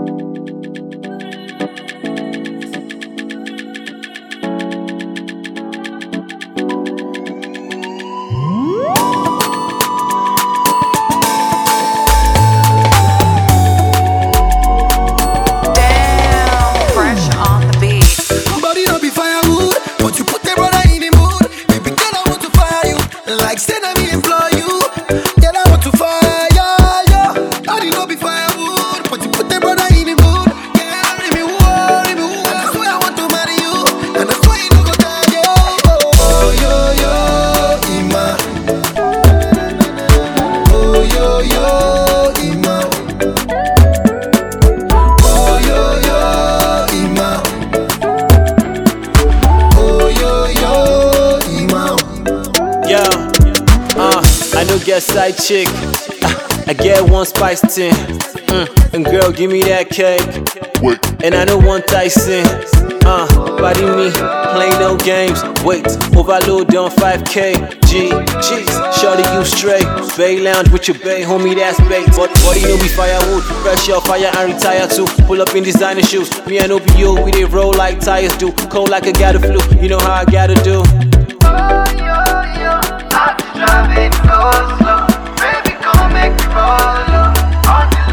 I no get side chick, I get one spice tin. And girl, give me that cake. And I don't want Tyson. Body me, play no games. Wait, overload on 5K. G's, shorty you straight. Bay lounge with your bay, homie, that's bait. But body no be firewood, fresh off fire and retire too. Pull up in designer shoes, me and OBO, we they roll like tires do. Cold like I got a flu, you know how I gotta do. Driving slow, baby, come make me roll up. On the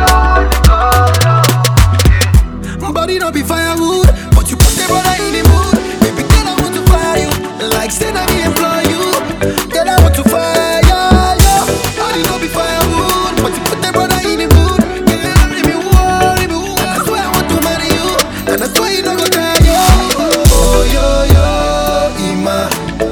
low, yeah. Body not be firewood, but you put the brother in the mood. Baby girl, I want to fire you, like say that me employ you. Girl, I want to fire you. Body not be firewood, but you put the brother in the mood. Girl, let me worry, and that's why I want to marry you, and that's why you don't go tell you. Oh yo yo, Ima.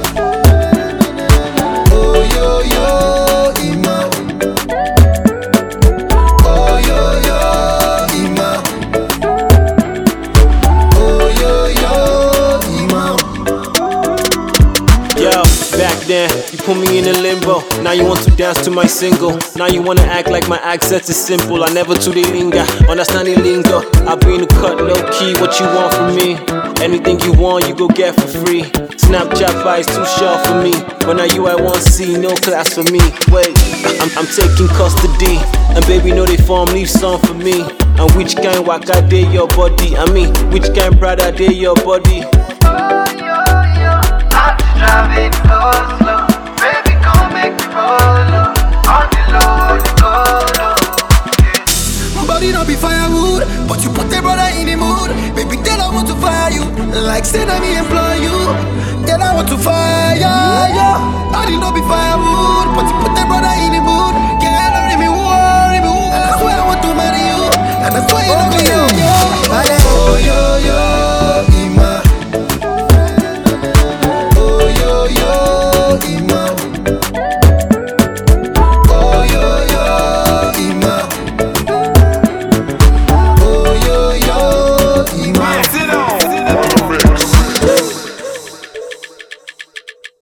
Back then, you put me in a limbo. Now you want to dance to my single. Now you wanna act like my accent is simple. I never to the linger, understand the lingo. I bring the cut low key, what you want from me. Anything you want, you go get for free. Snapchat vibes too short for me. But now you I want see, no class for me. Wait, I'm taking custody. And baby know they form, leave some for me. And which kind waka dey your body? I mean, which kind Prada dey your body? Driving slow, baby, come make me roll up. On the low, yeah. Body not be firewood, but you put the brother in the mood. Baby girl, I want to fire you, like say that me employ you. Girl, I want to fire you. Body not be firewood, but you put